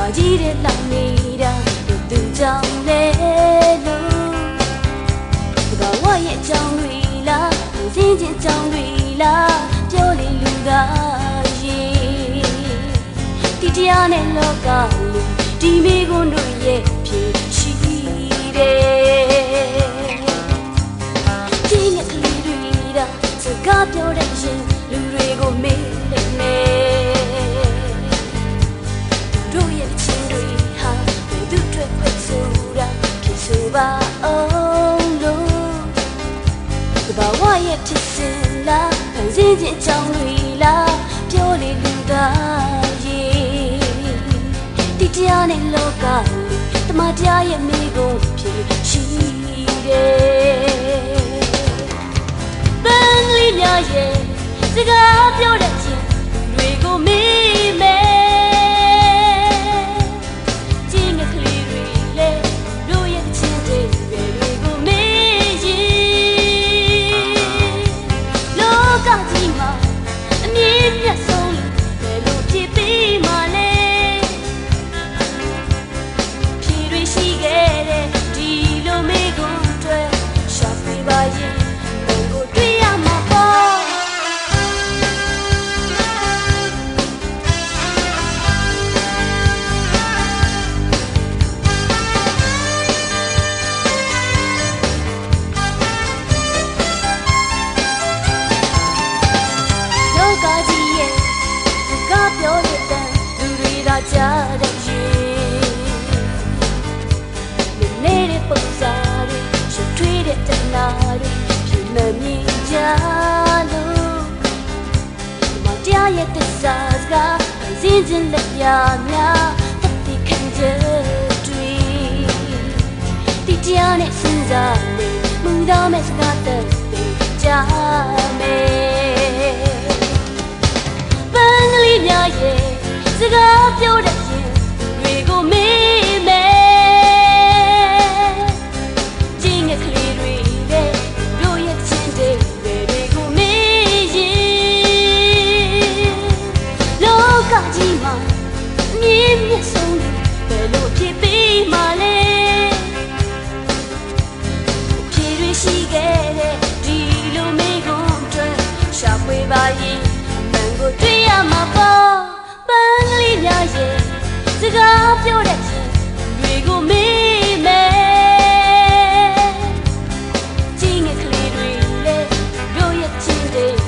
ကြီးတဲ့လောင်နေတာတို့သူကြောင့်လေလို့ဒီဘဝရဲ့အကြောင်းတွေလားစင်ချင်းအကြောင်းတွေလားပြောလေလူသားရေဒီတရားနဲ့လောကလူဒီမိကွန်းတို့ရဲ့ဖြစ်ရှိတယ်ဒီနေ့ကလေးတွေဒါစကားပြောတဲ့ရှင်လူတွေကိုမေးနေတို့ရဲ့ချင်းတွေဟာဘယ်သူတွေခွဲဆိုတာဖြစ်ဆိုပါအောင်လို့ဒီဘဝရဲ့ဖြစ်စဉ်လားဖန်ဆင်းခြင်းအကြောင်းတွေလားပြောလေလူသားရေဒီတရားနဲ့လောကတမတရားရဲ့မိကုန်ဖြစ်ရှိတယ်ပန်းလေးများရဲ့စကားပြောတဲ့ချင်းတွေကိုမေးမယ်ချင်းငယ်ကလေးတွေလေတို့ရဲ့ချင်းတွေကိုမေးရင်လောကကြီးမှာအမြင့်မြတ်ဆုံးဘယ်လိုဖြစ်ပြီးမှလဲဖြေတွေရှိခဲ့တဲ့ဒီလိုမေးခွန်းတွေရှာဖွေပါရင်ကြားတဲ့ရင်နေတဲ့ပုံစံတွေရှုထွေးတဲ့တနာတွေဖြစ်မမြင်ကြလို့မတရားရဲ့တစ္ဆာစကားစင်ကျင်လက်ပြများသက်တည်ခံချက်တွေဒီတရားနဲ့စဉ်းစားနေမှုတော်မဲ့စကားသက်တည်ကြမယ်ပန်းကလေးများရဲ့စကားပြောတဲ့ရင်တွေကိုမေးမယ်ချင်းငယ်ကလေးတွေတဲ့တို့ရဲ့ချင်းတွေကိုမေးရင်လောကကြီးမှာအမြင့်မြတ်ဆုံးဘယ်လိုဖြစ်ပြီးမှလဲဖြေတွေရှိခဲ့တဲ့ဒီလိုမေးခွန်းတွေရှာဖွေပါရင်အမှန်ကိုတွေ့ရမှာပေါ့များရဲ့စကားပြောတဲ့ချင်းတွေကိုမေးမယ်ချင်းငယ်ကလေးတွေလေတို့ရဲ့ချင်းတွေ